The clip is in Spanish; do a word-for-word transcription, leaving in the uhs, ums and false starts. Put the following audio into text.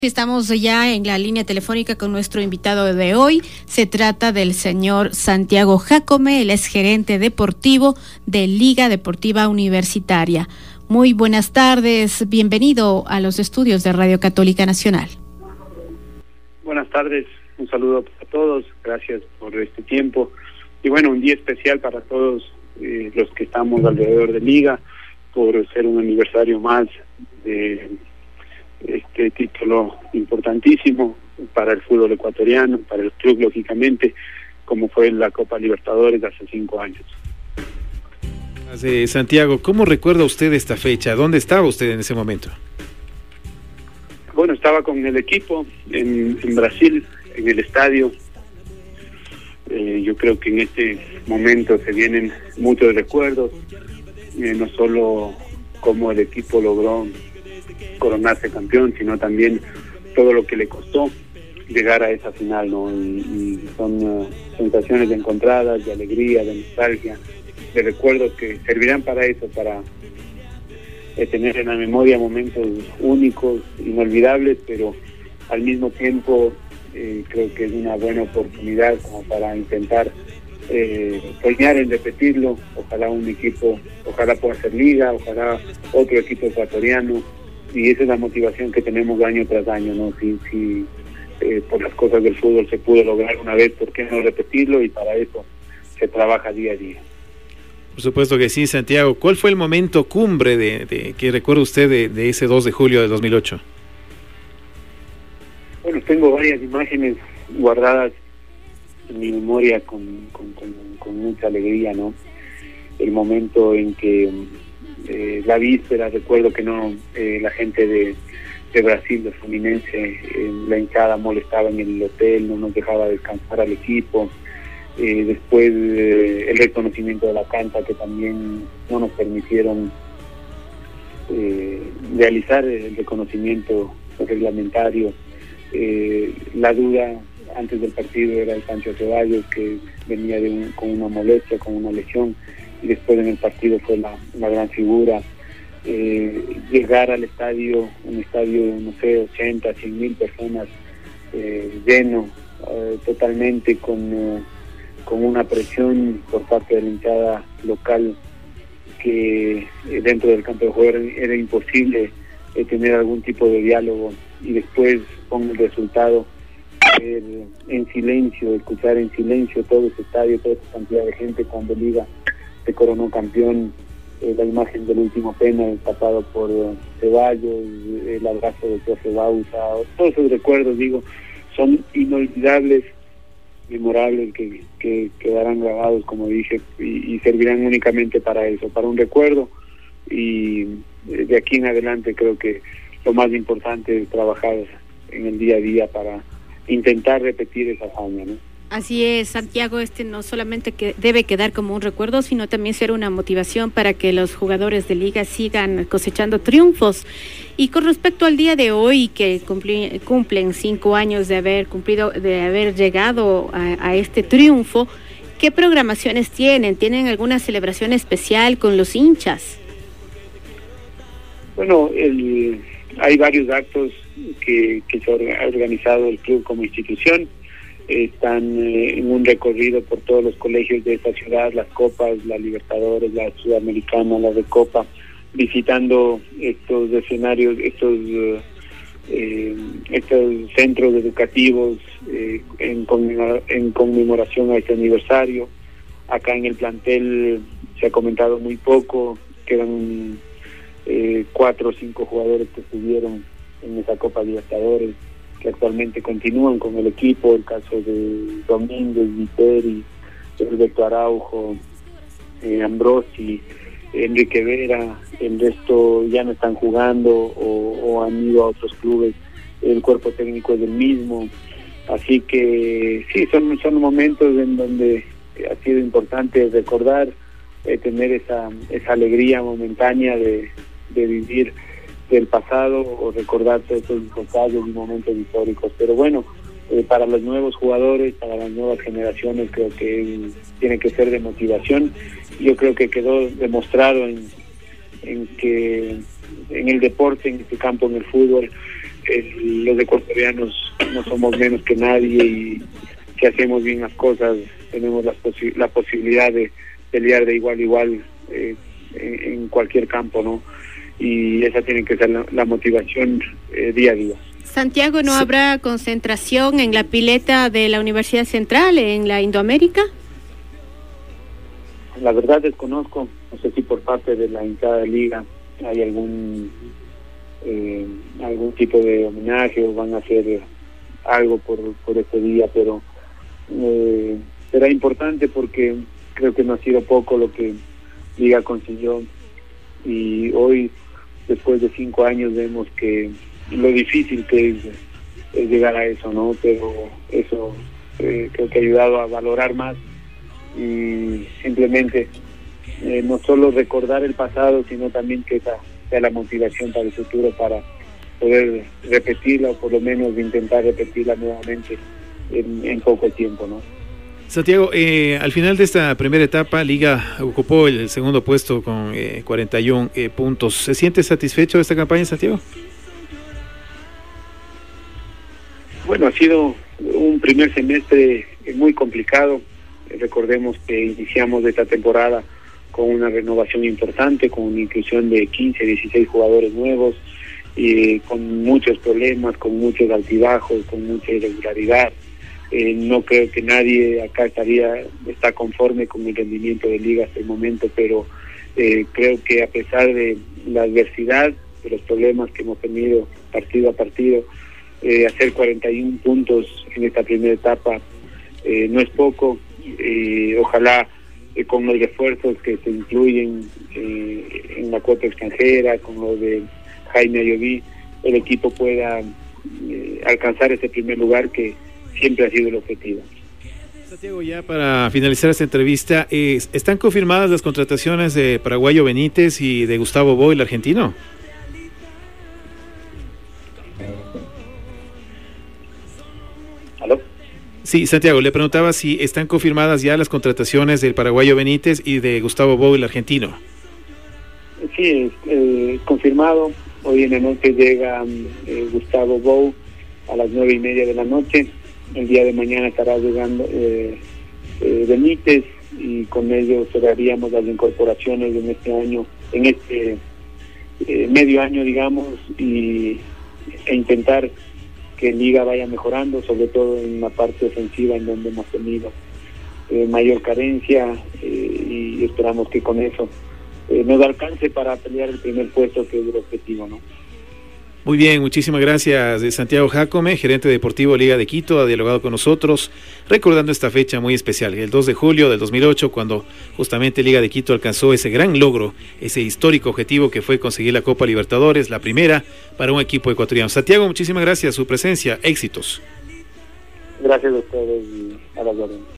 Estamos ya en la línea telefónica con nuestro invitado de hoy. Se trata del señor Santiago Jácome, él es gerente deportivo de Liga Deportiva Universitaria. Muy buenas tardes, bienvenido a los estudios de Radio Católica Nacional. Buenas tardes, un saludo para todos, gracias por este tiempo. Y bueno, un día especial para todos eh, los que estamos alrededor de Liga, por ser un aniversario más de este título importantísimo para el fútbol ecuatoriano, para el club lógicamente, como fue la Copa Libertadores hace cinco años. Eh, Santiago, ¿cómo recuerda usted esta fecha? ¿Dónde estaba usted en ese momento? Bueno, estaba con el equipo en, en Brasil, en el estadio. Eh, yo creo que en este momento se vienen muchos recuerdos, eh, no solo cómo el equipo logró coronarse campeón, sino también todo lo que le costó llegar a esa final, ¿no? Y, y son uh, sensaciones encontradas, de alegría, de nostalgia, de recuerdos que servirán para eso, para eh, tener en la memoria momentos únicos, inolvidables, pero al mismo tiempo eh, creo que es una buena oportunidad como para intentar eh, soñar en repetirlo. Ojalá un equipo, ojalá pueda ser Liga, ojalá otro equipo ecuatoriano. Y esa es la motivación que tenemos año tras año, ¿no? Si, si eh, por las cosas del fútbol se pudo lograr una vez, ¿por qué no repetirlo? Y para eso se trabaja día a día. Por supuesto que sí, Santiago. ¿Cuál fue el momento cumbre de, de que recuerda usted de, de ese dos de julio de dos mil ocho? Bueno, tengo varias imágenes guardadas en mi memoria con, con, con, con mucha alegría, ¿no? El momento en que Eh, la víspera, recuerdo que no eh, la gente de, de Brasil, de Fluminense, eh, la hinchada molestaba en el hotel, no nos dejaba descansar al equipo. Eh, después eh, el reconocimiento de la cancha, que también no nos permitieron eh, realizar el reconocimiento reglamentario. Eh, la duda antes del partido era el Pancho Ceballos, que venía de un, con una molestia, con una lesión, y después en el partido fue la, la gran figura. Eh, llegar al estadio, un estadio, no sé, ochenta, cien mil personas, eh, lleno, eh, totalmente con, eh, con una presión por parte de la hinchada local, que eh, dentro del campo de juego era, era imposible eh, tener algún tipo de diálogo, y después con el resultado, eh, en silencio, escuchar en silencio todo ese estadio, toda esa cantidad de gente cuando Liga se coronó campeón, eh, la imagen del último penal tapado por uh, Ceballos, el abrazo de Jorge Bauza, todos esos recuerdos, digo, son inolvidables, memorables, que, que quedarán grabados, como dije, y, y servirán únicamente para eso, para un recuerdo. Y de aquí en adelante creo que lo más importante es trabajar en el día a día para intentar repetir esa hazaña, ¿no? Así es, Santiago, este no solamente que debe quedar como un recuerdo, sino también ser una motivación para que los jugadores de Liga sigan cosechando triunfos. Y con respecto al día de hoy, que cumpli, cumplen cinco años de haber cumplido, de haber llegado a, a este triunfo, ¿qué programaciones tienen? ¿Tienen alguna celebración especial con los hinchas? Bueno, el, hay varios actos que, que se ha organizado el club como institución. Están eh, en un recorrido por todos los colegios de esta ciudad, las copas, la Libertadores, la Sudamericana, la de Copa, visitando estos escenarios, estos eh, estos centros educativos eh, en, conmemora, en conmemoración a este aniversario. Acá en el plantel se ha comentado muy poco, quedan eh, cuatro o cinco jugadores que estuvieron en esa Copa Libertadores, que actualmente continúan con el equipo, el caso de Domínguez, Viteri, Alberto Araujo, eh, Ambrosi, Enrique Vera. El resto ya no están jugando o, o han ido a otros clubes, el cuerpo técnico es el mismo, así que sí, son, son momentos en donde ha sido importante recordar, eh, tener esa, esa alegría momentánea de, de vivir del pasado o recordar todos esos detalles y momentos históricos. Pero bueno, eh, para los nuevos jugadores, para las nuevas generaciones, creo que tiene que ser de motivación. Yo creo que quedó demostrado en, en que en el deporte, en este campo, en el fútbol, el, los ecuatorianos no somos menos que nadie y si hacemos bien las cosas tenemos la, posi la posibilidad de pelear de igual a igual eh, en, en cualquier campo, ¿no? Y esa tiene que ser la, la motivación eh, día a día. Santiago, ¿no habrá concentración en la pileta de la Universidad Central, en la Indoamérica? La verdad desconozco, no sé si por parte de la hinchada de liga hay algún eh, algún tipo de homenaje o van a hacer algo por, por este día, pero eh, será importante porque creo que no ha sido poco lo que liga consiguió y hoy, después de cinco años, vemos que lo difícil que es, es llegar a eso, ¿no? Pero eso eh, creo que ha ayudado a valorar más y simplemente eh, no solo recordar el pasado, sino también que esa sea la motivación para el futuro, para poder repetirla o por lo menos intentar repetirla nuevamente en, en poco tiempo, ¿no? Santiago, eh, al final de esta primera etapa, Liga ocupó el segundo puesto con eh, cuarenta y uno eh, puntos. ¿Se siente satisfecho de esta campaña, Santiago? Bueno, ha sido un primer semestre muy complicado. Recordemos que iniciamos esta temporada con una renovación importante, con una inclusión de quince, dieciséis jugadores nuevos, y con muchos problemas, con muchos altibajos, con mucha irregularidad. Eh, no creo que nadie acá estaría está conforme con el rendimiento de Liga hasta el momento, pero eh, creo que a pesar de la adversidad, de los problemas que hemos tenido partido a partido, eh, hacer cuarenta y uno puntos en esta primera etapa eh, no es poco. Eh, ojalá eh, con los refuerzos que se incluyen eh, en la cuota extranjera, con lo de Jaime Ayoví, el equipo pueda eh, alcanzar ese primer lugar que siempre ha sido el objetivo. Santiago, ya para finalizar esta entrevista, eh, ¿están confirmadas las contrataciones de Paraguayo Benítez y de Gustavo Bou, el argentino? ¿Aló? Sí, Santiago, le preguntaba si están confirmadas ya las contrataciones del Paraguayo Benítez y de Gustavo Bou, el argentino. Sí, eh, confirmado. Hoy en la noche llega eh, Gustavo Bou a las nueve y media de la noche. El día de mañana estará llegando eh, eh, Benítez y con ello cerraríamos las incorporaciones en este año, en este eh, medio año, digamos, y e intentar que Liga vaya mejorando, sobre todo en la parte ofensiva, en donde hemos tenido eh, mayor carencia eh, y esperamos que con eso eh, nos alcance para pelear el primer puesto, que es el objetivo, ¿no? Muy bien, muchísimas gracias. Santiago Jacome, gerente deportivo Liga de Quito, ha dialogado con nosotros, recordando esta fecha muy especial, el dos de julio del dos mil ocho, cuando justamente Liga de Quito alcanzó ese gran logro, ese histórico objetivo que fue conseguir la Copa Libertadores, la primera para un equipo ecuatoriano. Santiago, muchísimas gracias, su presencia, éxitos. Gracias a ustedes y a las órdenes.